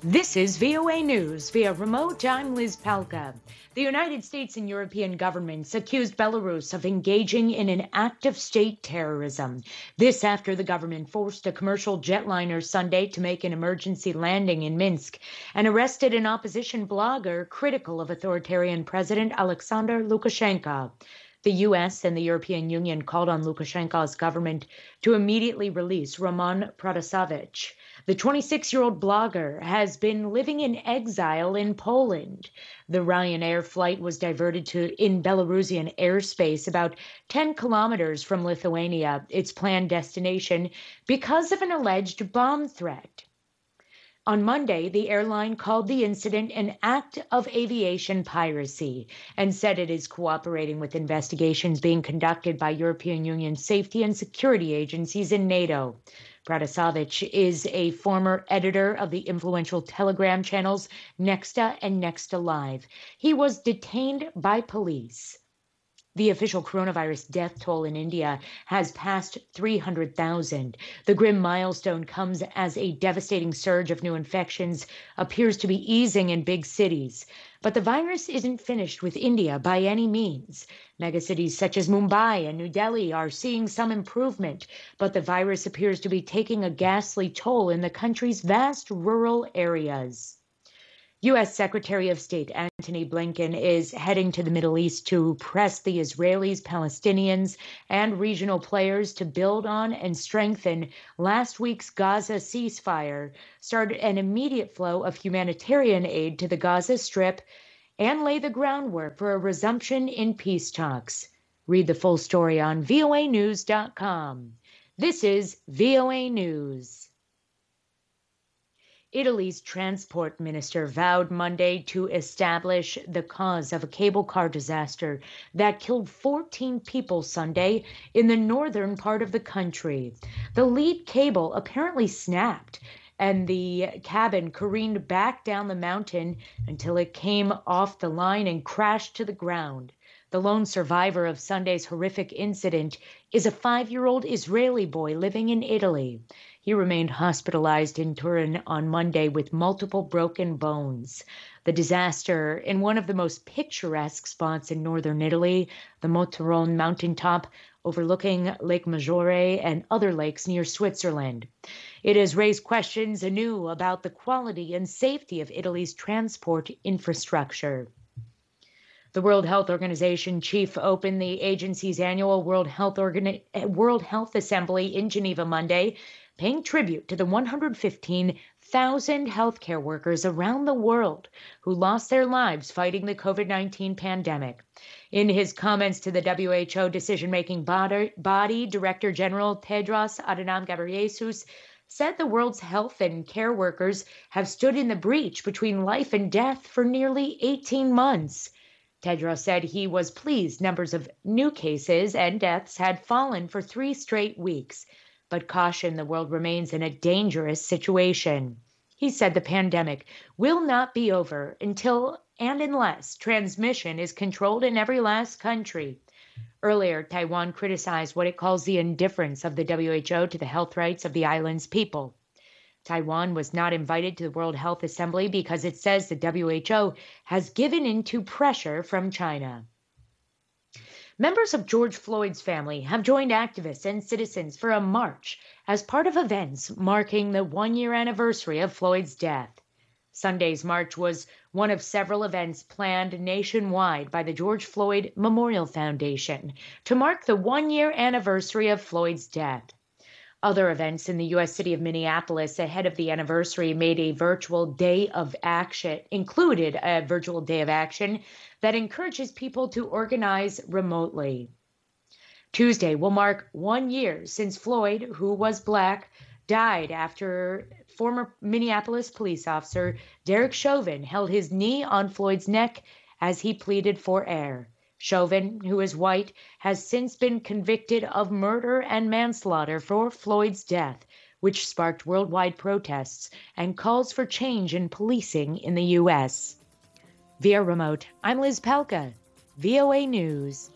This is VOA News via remote. I'm Liz Palka. The United States and European governments accused Belarus of engaging in an act of state terrorism. This after the government forced a commercial jetliner Sunday to make an emergency landing in Minsk and arrested an opposition blogger critical of authoritarian President Alexander Lukashenko. The U.S. and the European Union called on Lukashenko's government to immediately release Roman Protasevich. The 26-year-old blogger has been living in exile in Poland. The Ryanair flight was diverted in Belarusian airspace about 10 kilometers from Lithuania, its planned destination, because of an alleged bomb threat. On Monday, the airline called the incident an act of aviation piracy and said it is cooperating with investigations being conducted by European Union safety and security agencies and NATO. Protasevich is a former editor of the influential Telegram channels Nexta and Nexta Live. He was detained by police. The official coronavirus death toll in India has passed 300,000. The grim milestone comes as a devastating surge of new infections appears to be easing in big cities. But the virus isn't finished with India by any means. Megacities such as Mumbai and New Delhi are seeing some improvement, but the virus appears to be taking a ghastly toll in the country's vast rural areas. U.S. Secretary of State Antony Blinken is heading to the Middle East to press the Israelis, Palestinians, and regional players to build on and strengthen last week's Gaza ceasefire, start an immediate flow of humanitarian aid to the Gaza Strip, and lay the groundwork for a resumption in peace talks. Read the full story on voanews.com. This is VOA News. Italy's transport minister vowed Monday to establish the cause of a cable car disaster that killed 14 people Sunday in the northern part of the country. The lead cable apparently snapped, and the cabin careened back down the mountain until it came off the line and crashed to the ground. The lone survivor of Sunday's horrific incident is a 5-year-old Israeli boy living in Italy. He remained hospitalized in Turin on Monday with multiple broken bones. The disaster in one of the most picturesque spots in northern Italy, the Motorone mountaintop overlooking Lake Maggiore and other lakes near Switzerland. It has raised questions anew about the quality and safety of Italy's transport infrastructure. The World Health Organization chief opened the agency's annual World Health Assembly in Geneva Monday, paying tribute to the 115,000 healthcare workers around the world who lost their lives fighting the COVID-19 pandemic. In his comments to the WHO decision-making body, Director General Tedros Adhanom Ghebreyesus said the world's health and care workers have stood in the breach between life and death for nearly 18 months. Tedros said he was pleased numbers of new cases and deaths had fallen for 3 straight weeks, but cautioned the world remains in a dangerous situation. He said the pandemic will not be over until and unless transmission is controlled in every last country. Earlier, Taiwan criticized what it calls the indifference of the WHO to the health rights of the island's people. Taiwan was not invited to the World Health Assembly because it says the WHO has given in to pressure from China. Members of George Floyd's family have joined activists and citizens for a march as part of events marking the 1-year anniversary of Floyd's death. Sunday's march was one of several events planned nationwide by the George Floyd Memorial Foundation to mark the 1-year anniversary of Floyd's death. Other events in the U.S. city of Minneapolis ahead of the anniversary included a virtual day of action that encourages people to organize remotely. Tuesday will mark 1 year since Floyd, who was Black, died after former Minneapolis police officer Derek Chauvin held his knee on Floyd's neck as he pleaded for air. Chauvin, who is white, has since been convicted of murder and manslaughter for Floyd's death, which sparked worldwide protests and calls for change in policing in the U.S. Via remote, I'm Liz Palka, VOA News.